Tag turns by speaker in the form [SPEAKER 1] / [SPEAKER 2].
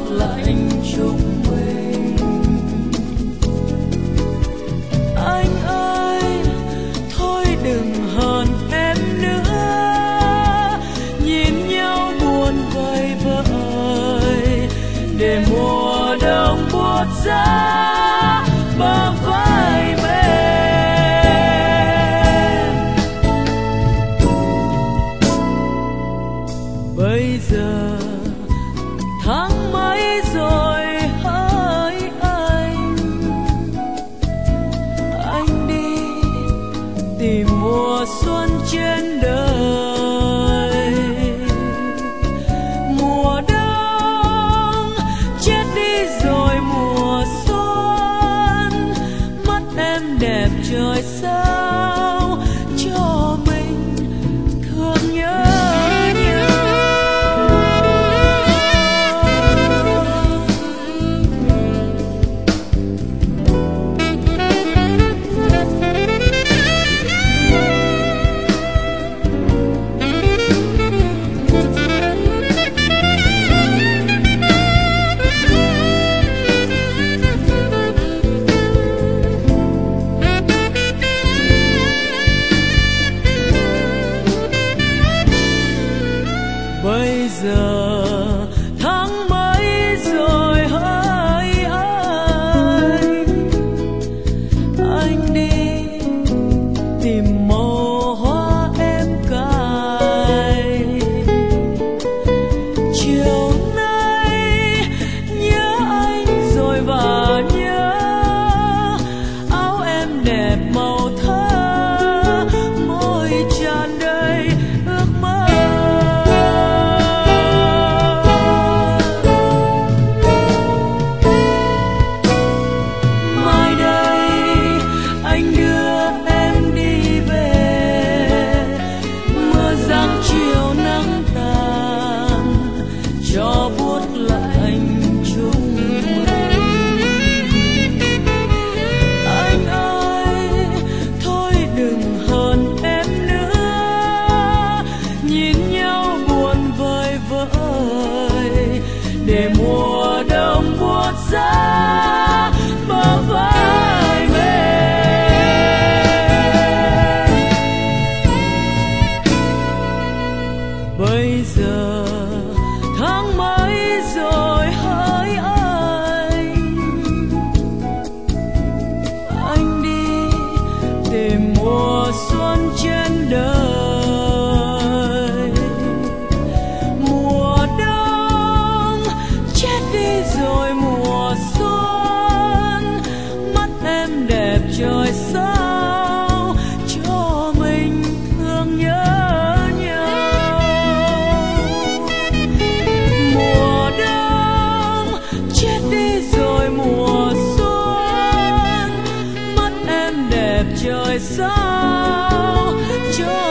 [SPEAKER 1] lạnh chúng mình. Anh ơi thôi đừng hờn em nữa, nhìn nhau buồn vơi vợi để mùa đông buốt giá bờ vai mềm. Bây giờ tháng mấy rồi hỡi anh đi tìm mùa xuân trên đời. Mùa đông chết đi rồi mùa xuân, mắt em đẹp trời sao cho mình thương nhớ. Bây giờ tháng mấy rồi hỡi anh đi tìm màu hoa em cài. Chiều nay nhớ anh rồi và nhớ áo em đẹp màu thơ, môi tràn đầy ước mơ. Chiều nắng tàn cho buốt lạnh chúng mình. Anh ơi thôi đừng hờn em nữa, nhìn nhau buồn vơi vợi để mùa đông buốt giá bờ vai mềm. Bây giờ tháng mấy rồi hỡi anh đi tìm mùa xuân trên đời. Mùa đông chết đi rồi mùa xuân, mắt em đẹp trời sao cho mình thương nhớ. Trời sao cho